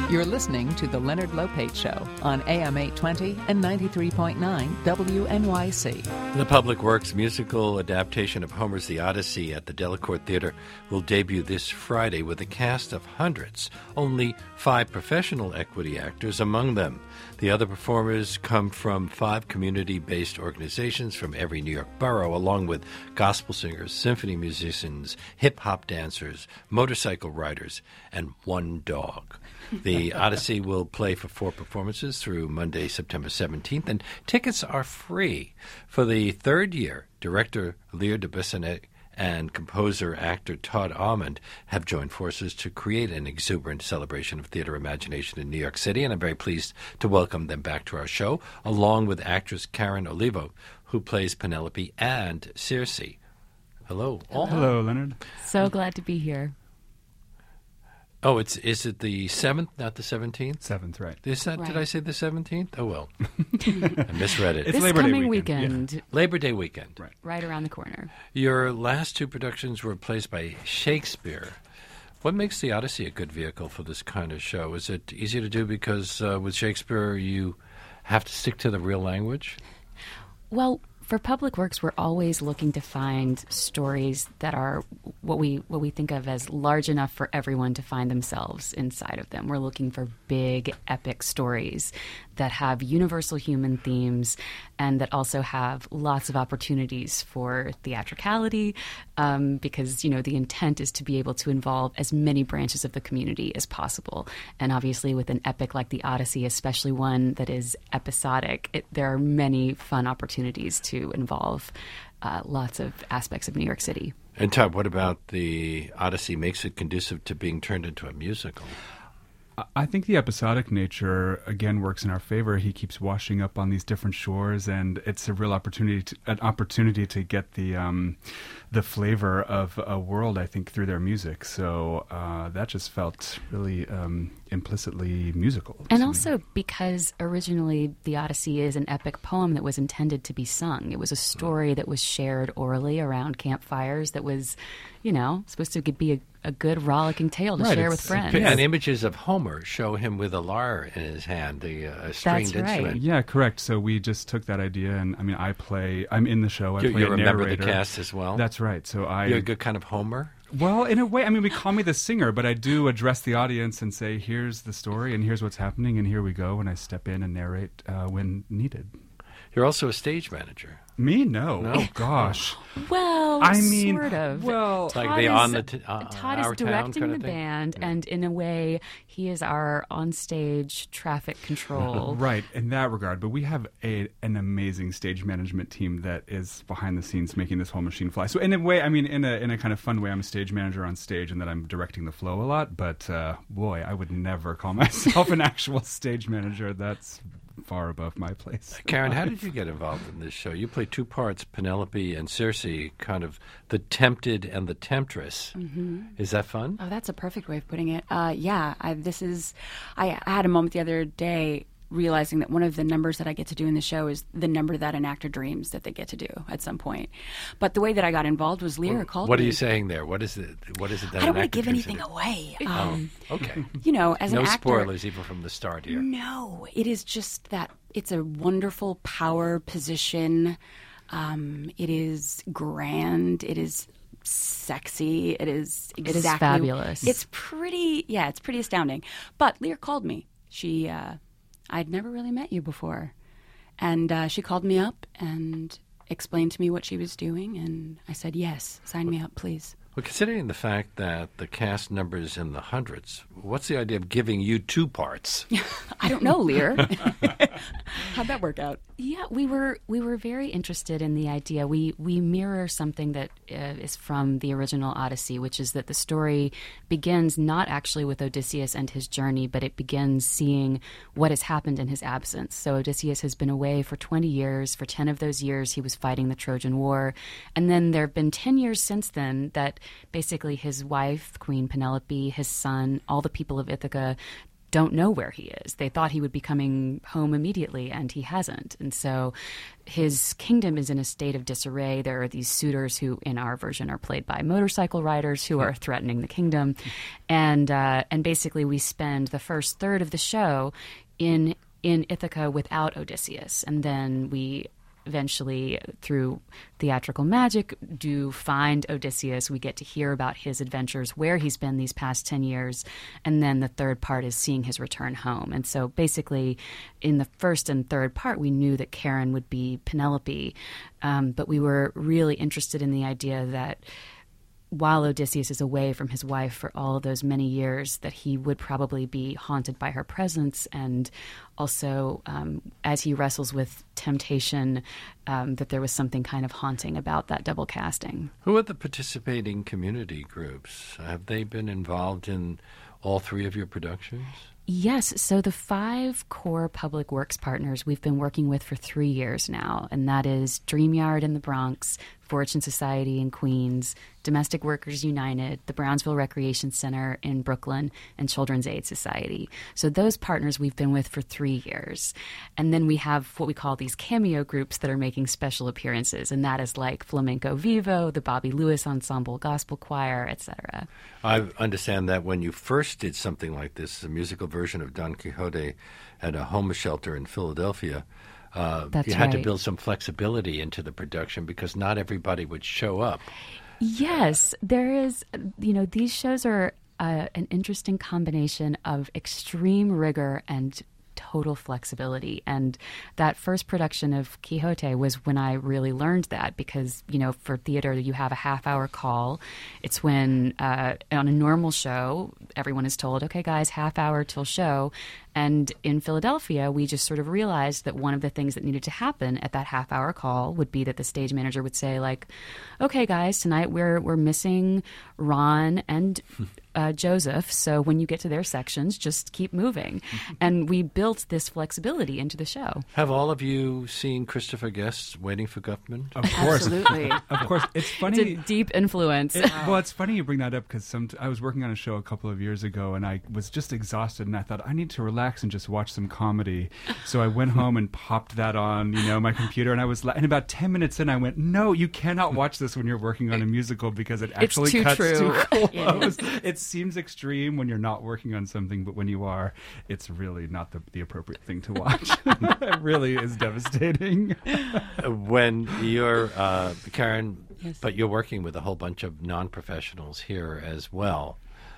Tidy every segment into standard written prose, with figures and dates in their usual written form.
You're listening to The Leonard Lopate Show on AM 820 and 93.9 WNYC. The Public Works musical adaptation of Homer's The Odyssey at the Delacorte Theater will debut this Friday with a cast of hundreds, only 5 professional equity actors among them. The other performers come from 5 community-based organizations from every New York borough, along with gospel singers, symphony musicians, hip-hop dancers, motorcycle riders, and one dog. The Odyssey will play for 4 performances through Monday, September 17th, and tickets are free. For the third year, director Lear de Bissonnette and composer-actor Todd Almond have joined forces to create an exuberant celebration of theater imagination in New York City, and I'm very pleased to welcome them back to our show, along with actress Karen Olivo, who plays Penelope and Circe. Hello. Hello, Leonard. So glad to be here. Oh, is it the 7th, not the 17th? 7th, right. Is that, Right. Did I say the 17th? Oh, well. I misread it. It's This Labor Day coming weekend. weekend, Labor Day weekend. right around the corner. Your last 2 productions were replaced by Shakespeare. What makes the Odyssey a good vehicle for this kind of show? Is it easy to do because with Shakespeare you have to stick to the real language? Well, for Public Works, we're always looking to find stories that are what we think of as large enough for everyone to find themselves inside of them. We're looking for big, epic stories that have universal human themes and that also have lots of opportunities for theatricality, because, you know, the intent is to be able to involve as many branches of the community as possible. And obviously with an epic like the Odyssey, especially one that is episodic, there are many fun opportunities to involve lots of aspects of New York City. And Todd, what about the Odyssey makes it conducive to being turned into a musical? I think the episodic nature, again, works in our favor. He keeps washing up on these different shores, and it's a real opportunity to get the flavor of a world, I think, through their music. So that just felt really implicitly musical. And also because originally the Odyssey is an epic poem that was intended to be sung. It was a story that was shared orally around campfires that was, you know, supposed to be a good rollicking tale to share with friends. And images of Homer show him with a lyre in his hand, a stringed instrument. Yeah, correct. So we just took that idea, and I mean, I'm in the show. I play You're a a member of the narrator. cast as well? That's right. So You're a good kind of Homer? Well, in a way, I mean, we call me the singer, but I do address the audience and say, here's the story, and here's what's happening, and here we go, and I step in and narrate when needed. You're also a stage manager. Me? No. No? Oh, gosh. Well, I mean, sort of. well, It's like Todd the is- on the Todd Our is Town directing kind the of thing? band, Yeah. and in a way, he is our onstage traffic control. Right, in that regard. But we have an amazing stage management team that is behind the scenes making this whole machine fly. So in a way, I mean, in a kind of fun way, I'm a stage manager on stage and that I'm directing the flow a lot. But boy, I would never call myself an actual stage manager. That's far above my place. Karen, how did you get involved in this show? You play 2 parts, Penelope and Circe, kind of the tempted and the temptress. Mm-hmm. Is that fun? Oh, that's a perfect way of putting it. Yeah, I had a moment the other day realizing that one of the numbers that I get to do in the show is the number that an actor dreams that they get to do at some point. But the way that I got involved was Lear called me. What are you saying there? What is it that I don't want to an actor give dreams anything of? away. Okay. You know, as No an actor, spoilers even from the start here. No, it is just that it's a wonderful power position. It is grand. It is sexy. It is exactly fabulous. It's pretty astounding. But Lear called me. I'd never really met you before. And she called me up and explained to me what she was doing, and I said, yes, sign me up, please. Well, considering the fact that the cast number's in the hundreds, what's the idea of giving you 2 parts? I don't know, Lear. How'd that work out? Yeah, we were very interested in the idea. We mirror something that is from the original Odyssey, which is that the story begins not actually with Odysseus and his journey, but it begins seeing what has happened in his absence. So Odysseus has been away for 20 years. For 10 of those years, he was fighting the Trojan War. And then there have been 10 years since then that basically his wife, Queen Penelope, his son, all the people of Ithaca don't know where he is. They thought he would be coming home immediately, and he hasn't. And so his kingdom is in a state of disarray. There are these suitors who, in our version, are played by motorcycle riders who are threatening the kingdom. And basically we spend the first third of the show in Ithaca without Odysseus. And then we eventually, through theatrical magic, do find Odysseus. We get to hear about his adventures, where he's been these past 10 years. And then the third part is seeing his return home. And so basically, in the first and third part, we knew that Charon would be Penelope. But we were really interested in the idea that while Odysseus is away from his wife for all of those many years, that he would probably be haunted by her presence, and also as he wrestles with temptation, that there was something kind of haunting about that double casting. Who are the participating community groups? Have they been involved in all three of your productions? Yes. So the 5 core public works partners we've been working with for 3 years now, and that is DreamYard in the Bronx, Fortune Society in Queens, Domestic Workers United, the Brownsville Recreation Center in Brooklyn, and Children's Aid Society. So those partners we've been with for 3 years. And then we have what we call these cameo groups that are making special appearances, and that is like Flamenco Vivo, the Bobby Lewis Ensemble Gospel Choir, etc. I understand that when you first did something like this, a musical version of Don Quixote at a homeless shelter in Philadelphia, you had to build some flexibility into the production because not everybody would show up. Yes, there is, these shows are an interesting combination of extreme rigor and total flexibility. And that first production of Quixote was when I really learned that because, for theater, you have a half-hour call. It's when on a normal show, everyone is told, okay, guys, half hour till show. And in Philadelphia, we just sort of realized that one of the things that needed to happen at that half-hour call would be that the stage manager would say, like, okay, guys, tonight we're missing Ron and Joseph, so when you get to their sections, just keep moving. And we built this flexibility into the show. Have all of you seen Christopher Guest's Waiting for Guffman? Of course. Absolutely. Of course. It's funny. It's a deep influence. It's funny you bring that up because I was working on a show a couple of years ago and I was just exhausted and I thought, I need to relax and just watch some comedy. So I went home and popped that on, my computer, and and about 10 minutes in, I went, no, you cannot watch this when you're working on a musical because it actually cuts too close. It seems extreme when you're not working on something, but when you are, it's really not the appropriate thing to watch. It really is devastating. When you're, Karen, Yes. but you're working with a whole bunch of non-professionals here as well.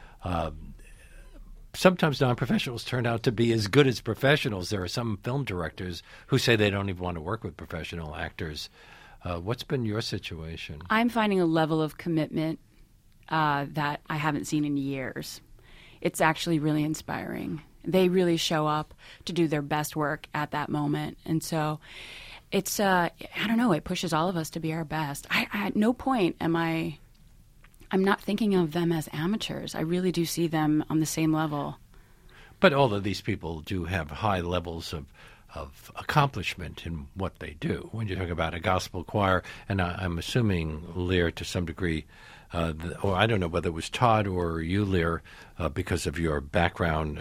Sometimes non-professionals turn out to be as good as professionals. There are some film directors who say they don't even want to work with professional actors. What's been your situation? I'm finding a level of commitment that I haven't seen in years. It's actually really inspiring. They really show up to do their best work at that moment. And so it's, I don't know, it pushes all of us to be our best. At no point I'm not thinking of them as amateurs. I really do see them on the same level. But all of these people do have high levels of accomplishment in what they do. When you talk about a gospel choir, and I'm assuming, Lear, to some degree, or I don't know whether it was Todd or you, Lear, because of your background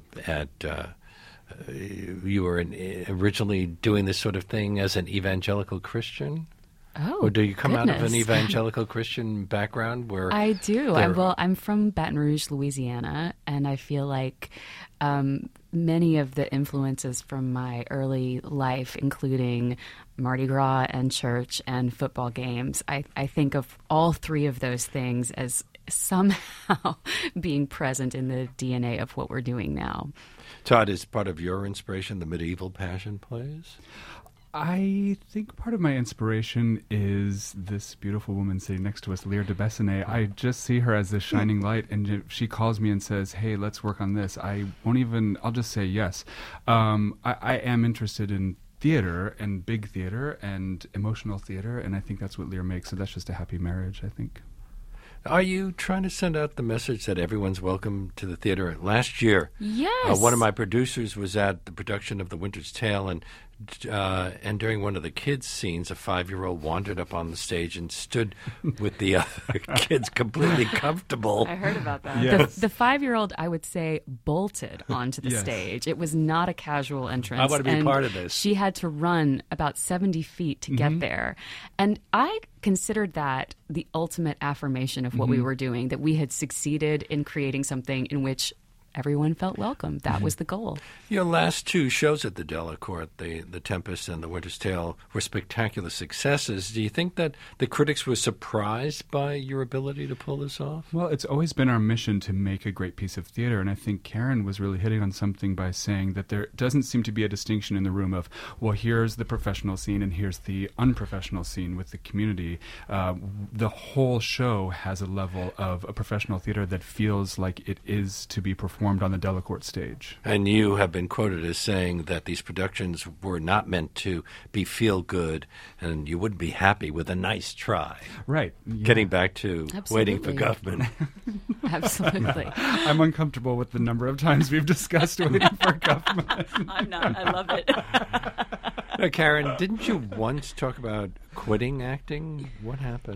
you were originally doing this sort of thing as an evangelical Christian? Oh, or do you come out of an goodness. evangelical Christian background? Where I do. I'm from Baton Rouge, Louisiana, and I feel like many of the influences from my early life, including Mardi Gras and church and football games, I think of all three of those things as somehow being present in the DNA of what we're doing now. Todd, is part of your inspiration the medieval passion plays? I think part of my inspiration is this beautiful woman sitting next to us, Lear de Bessonet. I just see her as this shining light, and if she calls me and says, hey, let's work on this, I'll just say yes. I am interested in theater and big theater and emotional theater, and I think that's what Lear makes, so that's just a happy marriage, I think. Are you trying to send out the message that everyone's welcome to the theater? Last year, Yes. one of my producers was at the production of The Winter's Tale and and during one of the kids' scenes, a 5-year-old wandered up on the stage and stood with the other kids completely comfortable. I heard about that. Yes. The 5-year-old, I would say, bolted onto the Yes. stage. It was not a casual entrance. I want to be and part of this. She had to run about 70 feet to get there. And I considered that the ultimate affirmation of what we were doing, that we had succeeded in creating something in which everyone felt welcome. That was the goal. Your last 2 shows at the Delacorte, the Tempest and the Winter's Tale, were spectacular successes. Do you think that the critics were surprised by your ability to pull this off? Well, it's always been our mission to make a great piece of theater, and I think Karen was really hitting on something by saying that there doesn't seem to be a distinction in the room of, well, here's the professional scene and here's the unprofessional scene with the community. The whole show has a level of a professional theater that feels like it is to be performed on the Delacorte stage. And you have been quoted as saying that these productions were not meant to be feel-good, and you wouldn't be happy with a nice try. Right. Yeah. Getting back to waiting for Absolutely. Guffman. Absolutely. I'm uncomfortable with the number of times we've discussed waiting for Guffman. I'm not. I love it. Now, Karen, didn't you once talk about quitting acting? What happened?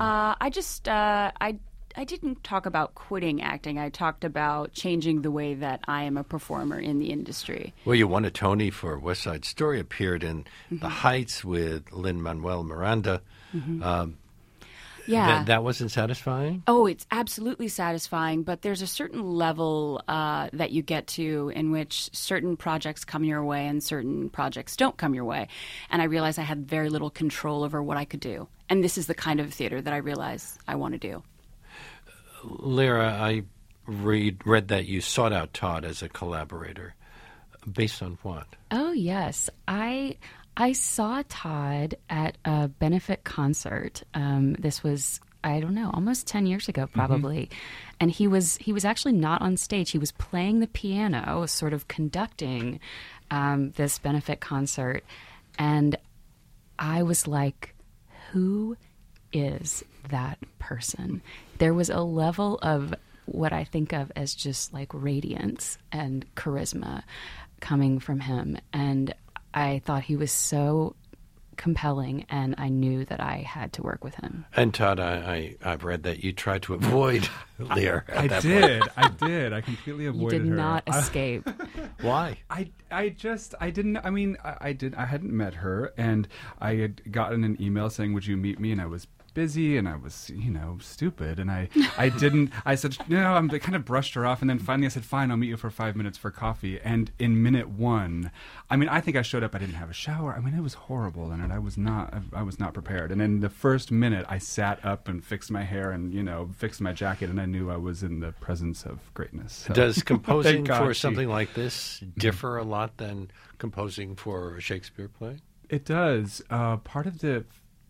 I didn't talk about quitting acting. I talked about changing the way that I am a performer in the industry. Well, you won a Tony for West Side Story, appeared in The Heights with Lin-Manuel Miranda. Yeah. That wasn't satisfying? Oh, it's absolutely satisfying, but there's a certain level that you get to in which certain projects come your way and certain projects don't come your way. And I realized I had very little control over what I could do. And this is the kind of theater that I realize I want to do. Lyra, I read that you sought out Todd as a collaborator. Based on what? Oh, yes. I saw Todd at a benefit concert. This was, I don't know, almost 10 years ago, probably. And he was actually not on stage. He was playing the piano, sort of conducting this benefit concert. And I was like, who is that person? There was a level of what I think of as just like radiance and charisma coming from him. And I thought he was so compelling, and I knew that I had to work with him. And Todd, I've read that you tried to avoid Lyra at I that did. point. I did. I completely You avoided did her. not escape. Why? I didn't. I mean, I hadn't met her, and I had gotten an email saying, "Would you meet me?" And I was busy, and I was, stupid, and I didn't. I said, no, I kind of brushed her off, and then finally I said, fine, I'll meet you for 5 minutes for coffee. And in minute 1, I think I showed up. I didn't have a shower. It was horrible, and I was not prepared. And in the first minute, I sat up and fixed my hair and fixed my jacket, and I knew I was in the presence of greatness. So. Does composing Thank God for she- something like this differ a lot than composing for a Shakespeare play? It does. Part of the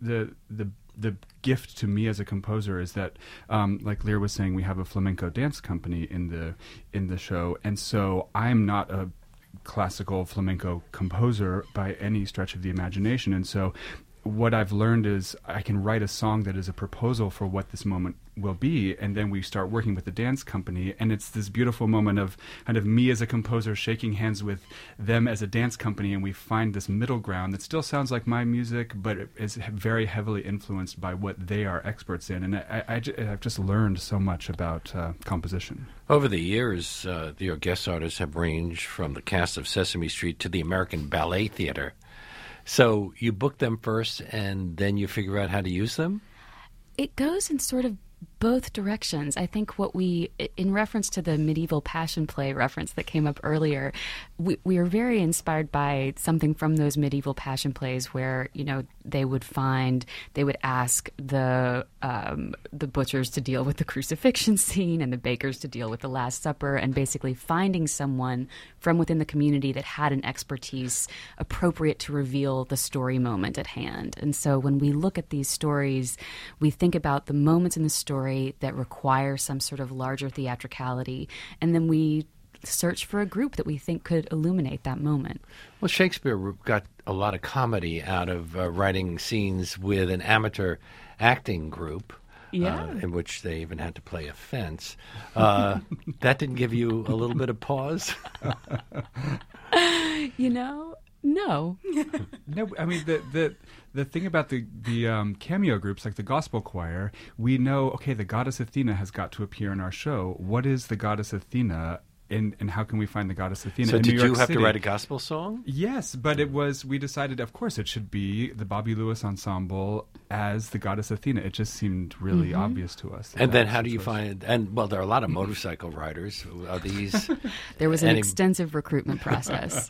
gift to me as a composer is that, like Lyra was saying, we have a flamenco dance company in the show, and so I'm not a classical flamenco composer by any stretch of the imagination, and so what I've learned is I can write a song that is a proposal for what this moment will be, and then we start working with the dance company, and it's this beautiful moment of kind of me as a composer shaking hands with them as a dance company, and we find this middle ground that still sounds like my music, but it is very heavily influenced by what they are experts in, and I've just learned so much about composition. Over the years, your guest artists have ranged from the cast of Sesame Street to the American Ballet Theater. So you book them first, and then you figure out how to use them? It goes in sort of both directions. I think in reference to the medieval passion play reference that came up earlier, we are very inspired by something from those medieval passion plays where, they would ask the butchers to deal with the crucifixion scene and the bakers to deal with the Last Supper, and basically finding someone from within the community that had an expertise appropriate to reveal the story moment at hand. And so when we look at these stories, we think about the moments in the story that require some sort of larger theatricality, and then we search for a group that we think could illuminate that moment. Well, Shakespeare got a lot of comedy out of writing scenes with an amateur acting group, in which they even had to play a fence. That didn't give you a little bit of pause? No. No, I mean the thing about the cameo groups like the gospel choir, we know, okay, the goddess Athena has got to appear in our show. What is the goddess Athena, and how can we find the goddess Athena? So in did New York you have City? to write a gospel song? Yes, but we decided, of course, it should be the Bobby Lewis Ensemble as the goddess Athena. It just seemed really obvious to us. And then how do you find, and well, there are a lot of motorcycle riders. Are these? There was an extensive recruitment process.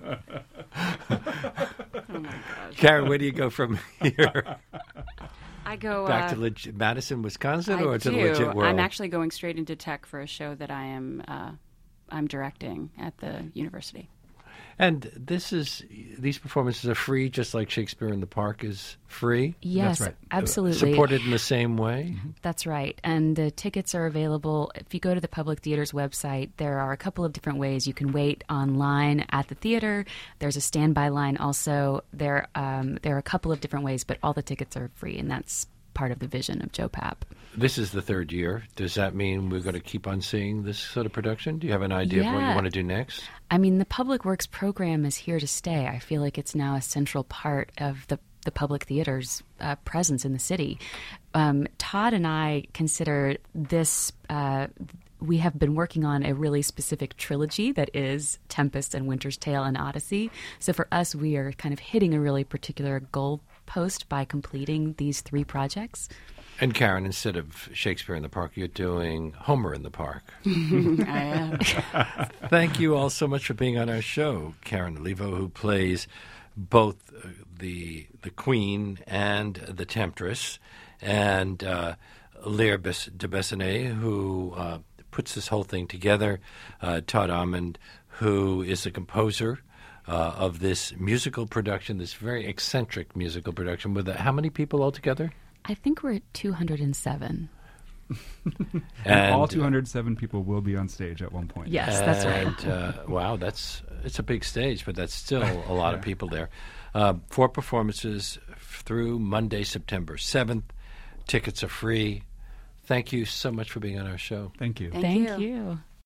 Oh my gosh. Karen, where do you go from here? I go Back to Madison, Wisconsin, or to the do. legit world? I'm actually going straight into tech for a show that I'm directing at the university. And these performances are free, just like Shakespeare in the Park is free? Yes, That's right. absolutely. Supported in the same way? That's right. And the tickets are available. If you go to the Public Theater's website, there are a couple of different ways. You can wait online at the theater. There's a standby line also. There are a couple of different ways, but all the tickets are free, and that's part of the vision of Joe Papp. This is the third year. Does that mean we're going to keep on seeing this sort of production? Do you have an idea of what you want to do next? I mean, the Public Works program is here to stay. I feel like it's now a central part of the Public Theater's presence in the city. Todd and I consider this... we have been working on a really specific trilogy that is Tempest and Winter's Tale and Odyssey. So for us, we are kind of hitting a really particular goal post by completing these 3 projects. And Karen, instead of Shakespeare in the Park, you're doing Homer in the Park. I am. Thank you all so much for being on our show. Karen Olivo, who plays both the Queen and the Temptress, and Lear de Bessonet, who puts this whole thing together, Todd Almond, who is a composer of this musical production, this very eccentric musical production, with how many people altogether? I think we're at 207. And all 207 people will be on stage at one point. Yes, that's right. Wow, it's a big stage, but that's still a lot of people there. 4 performances through Monday, September 7th. Tickets are free. Thank you so much for being on our show. Thank you. Thank you.